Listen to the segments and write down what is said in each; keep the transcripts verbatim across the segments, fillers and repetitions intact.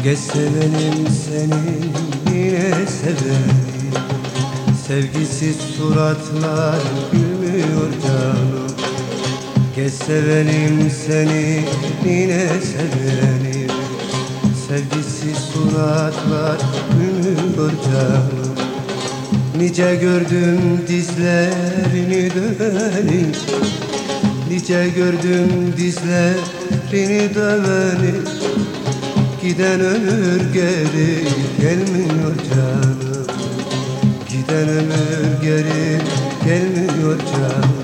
Geç sevenim seni yine severim. Sevgisiz suratlar gülmüyor canım. Geç sevenim seni yine severim. Sevgisiz suratlar gülmüyor canım. Nice gördüm dizlerini döveni, nice gördüm dizlerini döveni. Giden ömür geri gelmiyor canım. Giden ömür geri gelmiyor canım.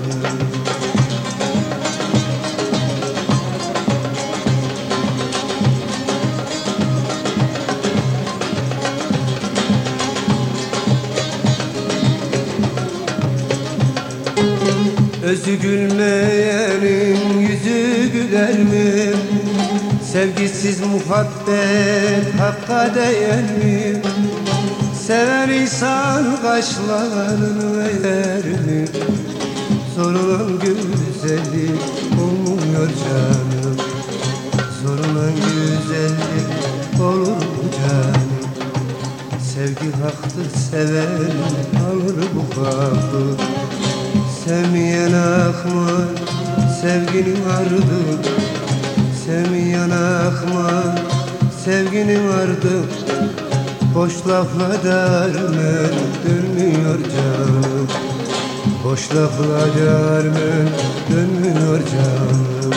Özü gülmeyenin yüzü güler mi? Sevgisiz muhabbet hakka değer mi? Sever insan kaşlarını eğer mi? Zorulan güzellik olmuyor canım. Zorulan güzellik olur mu canım? Sevgi haktır, sever alır bu hakkı. Sevmeyen akmar, sevginin ardı. Sevmeyen akmar, sevginin ardı. Boş lafla dermen dönmüyor canım. Boş lafla dermen dönmüyor canım.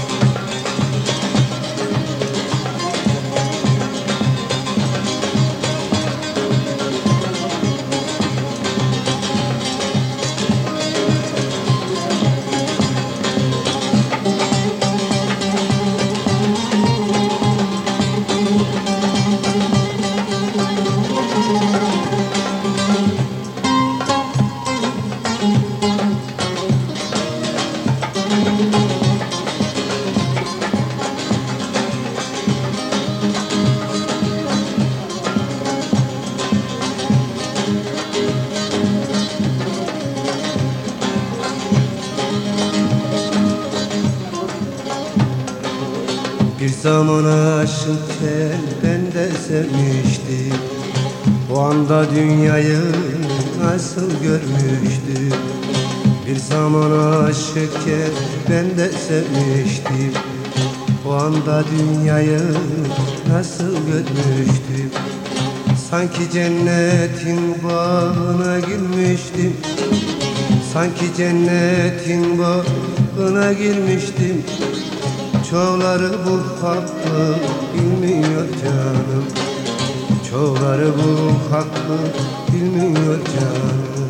Bir zaman aşıkken ben de sevmiştim. O anda dünyayı nasıl görmüştüm. Bir zaman aşıkken ben de sevmiştim. O anda dünyayı nasıl görmüştüm. Sanki cennetin bağına girmiştim. Sanki cennetin bağına girmiştim. Çoğları bu hakkı bilmiyor canım. Çoğları bu hakkı bilmiyor canım.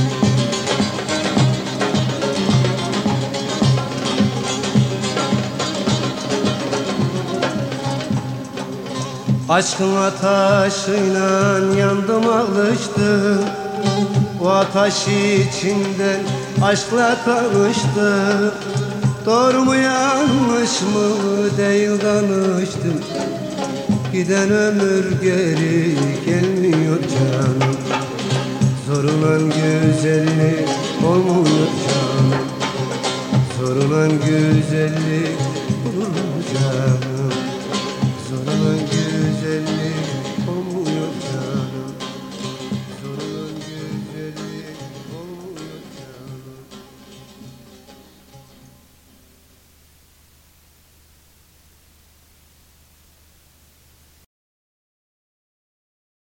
Aşkın ateşiyle yandım alıştım. O ateş içinden aşkla tanıştım. Doğru mu yanlış mı değil danıştım. Giden ömür geri gelmiyor canım. Zorulan güzellik olmuyor canım. Zorulan güzellik olur mu canım? Zorulan